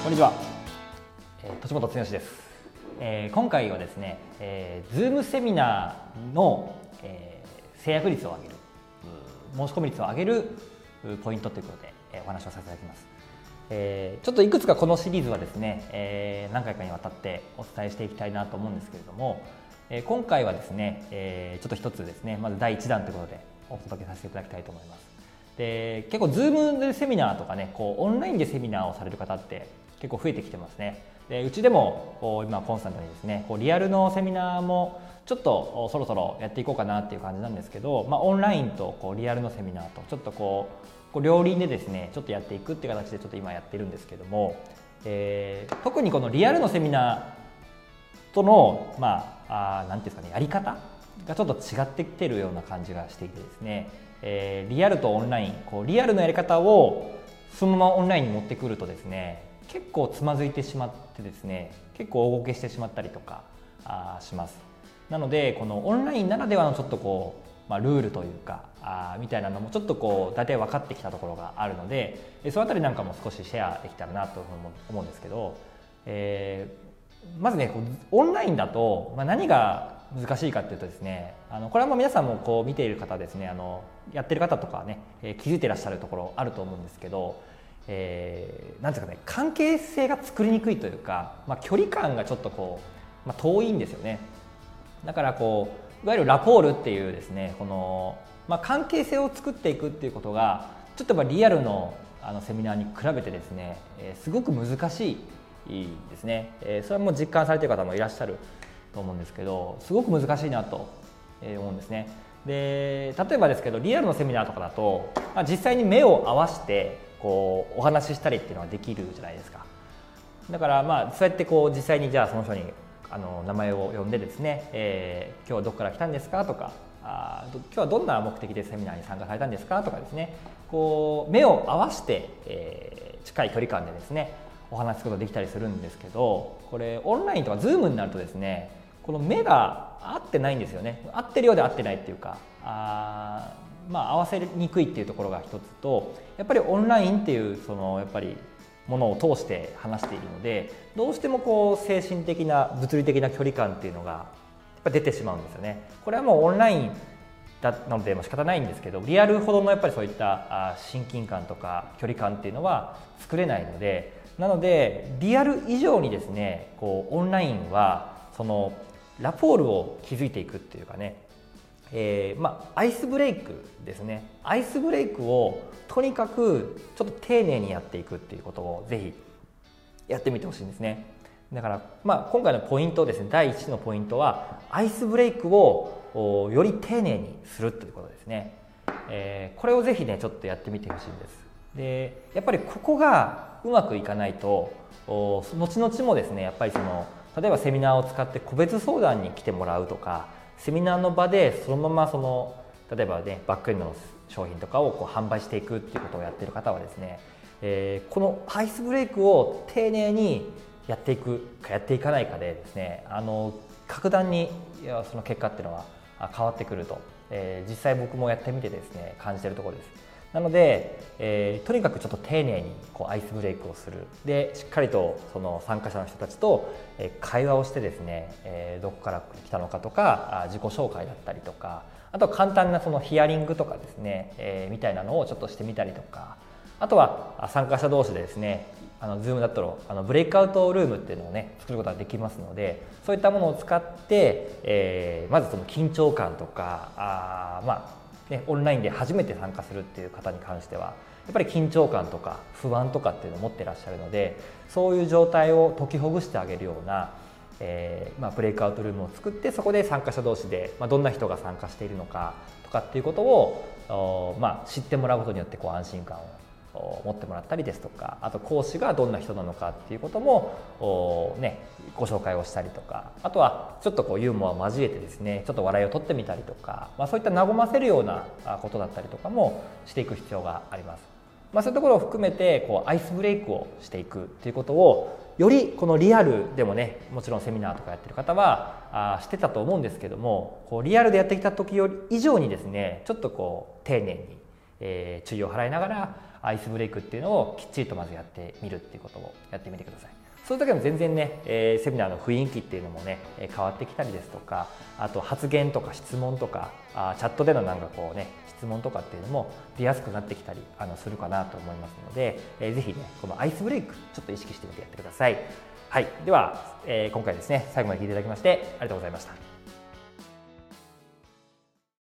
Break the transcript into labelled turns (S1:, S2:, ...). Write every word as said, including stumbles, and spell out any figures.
S1: こんにちは、えー、土本剛です、えー、今回はですね、えー、Zoom セミナーの、えー、制約率を上げる、申し込み率を上げるポイントということで、えー、お話をさせていただきます。えー、ちょっといくつかこのシリーズはですね、えー、何回かにわたってお伝えしていきたいなと思うんですけれども、えー、今回はですね、えー、ちょっと一つですね、まずだいいちだんということでお届けさせていただきたいと思います。で、結構 Zoom でセミナーとかね、こうオンラインでセミナーをされる方って結構増えてきてますね。で、うちでもこう今コンスタントにですね、こうリアルのセミナーもちょっとそろそろやっていこうかなっていう感じなんですけど、まあ、オンラインとこうリアルのセミナーとちょっとこうこう両輪でですねちょっとやっていくっていう形でちょっと今やってるんですけども、えー、特にこのリアルのセミナーとのまあ何ていうんですかね、やり方がちょっと違ってきてるような感じがしていてですね、えー、リアルとオンライン、こうリアルのやり方をそのままオンラインに持ってくるとですね、結構つまずいてしまってですね、結構大ごけしてしまったりとかあします。なのでこのオンラインならではのちょっとこう、まあ、ルールというかあみたいなのもちょっとこう大体分かってきたところがあるので、そのあたりなんかも少しシェアできたらなと思うんですけど、えー、まずねこうオンラインだと、まあ、何が難しいかっていうとですね、あのこれはもう皆さんもこう見ている方ですね、あのやってる方とかね、えー、気づいていらっしゃるところあると思うんですけど、えー、なんていうかね、関係性が作りにくいというか、まあ、距離感がちょっとこう、まあ、遠いんですよね。だからこういわゆるラポールっていうですね、この、まあ、関係性を作っていくっていうことがちょっとリアルのあのセミナーに比べてですね、えー、すごく難しいですね。えー、それはもう実感されている方もいらっしゃると思うんですけど、すごく難しいなと思うんですね。で、例えばですけどリアルのセミナーとかだと、まあ、実際に目を合わせてこうお話ししたりっていうのができるじゃないですか。だからまあそうやってこう実際にじゃあその人にあの名前を呼んでですね、えー、今日はどこから来たんですかとか、あ今日はどんな目的でセミナーに参加されたんですかとかですね、こう目を合わせて、えー、近い距離感でですねお話すことができたりするんですけど、これオンラインとかズームになるとですね、この目が合ってないんですよね。合ってるようで合ってないっていうか、あまあ合わせにくいっていうところが一つと、やっぱりオンラインっていうそのやっぱりものを通して話しているので、どうしてもこう精神的な物理的な距離感っていうのがやっぱ出てしまうんですよね。これはもうオンラインなのでも仕方ないんですけど、リアルほどのやっぱりそういった親近感とか距離感っていうのは作れないので、なのでリアル以上にですね、こうオンラインはそのラポールを築いていくっていうかね、えー、まあアイスブレイクですね。アイスブレイクをとにかくちょっと丁寧にやっていくっていうことをぜひやってみてほしいんですね。だからまあ今回のポイントですね、だいいちのポイントはアイスブレイクをより丁寧にするということですね。えー、これをぜひねちょっとやってみてほしいんです。で、やっぱりここがうまくいかないと後々もですね、やっぱりその例えばセミナーを使って個別相談に来てもらうとか、セミナーの場でそのままその例えばねバックエンドの商品とかをこう販売していくっていうことをやっている方はですね、えー、このアイスブレイクを丁寧にやっていくかやっていかないかでですね、あの格段にその結果っていうのは変わってくると、えー、実際僕もやってみてですね感じているところです。なので、えー、とにかくちょっと丁寧にこうアイスブレイクをする。で、しっかりとその参加者の人たちと会話をしてですね、えー、どこから来たのかとか自己紹介だったりとか、あとは簡単なそのヒアリングとかですね、えー、みたいなのをちょっとしてみたりとか、あとは参加者同士でですね、あの Zoom だったらあのブレイクアウトルームっていうのをね作ることができますので、そういったものを使って、えー、まずその緊張感とかあまあね、オンラインで初めて参加するっていう方に関してはやっぱり緊張感とか不安とかっていうのを持ってらっしゃるので、そういう状態を解きほぐしてあげるような、えーまあ、ブレイクアウトルームを作って、そこで参加者同士で、まあ、どんな人が参加しているのかとかっていうことを、まあ、知ってもらうことによってこう安心感を持ってもらったりですとか、あと講師がどんな人なのかっていうことも、ね、ご紹介をしたりとか、あとはちょっとこうユーモアを交えてですねちょっと笑いを取ってみたりとか、まあ、そういった和ませるようなことだったりとかもしていく必要があります。まあ、そういうところを含めてこうアイスブレイクをしていくっていうことをよりこのリアルでもね、もちろんセミナーとかやってる方はあしてたと思うんですけども、こうリアルでやってきた時より以上にですねちょっとこう丁寧に、えー、注意を払いながらアイスブレイクっていうのをきっちりとまずやってみるっていうことをやってみてください。そういう時も全然ね、えー、セミナーの雰囲気っていうのもね変わってきたりですとか、あと発言とか質問とかあチャットでのなんかこうね質問とかっていうのも出やすくなってきたりあのするかなと思いますので、えー、ぜひねこのアイスブレイクちょっと意識してみてやってください。はい、では、えー、今回ですね最後まで聞いていただきましてありがとうございました。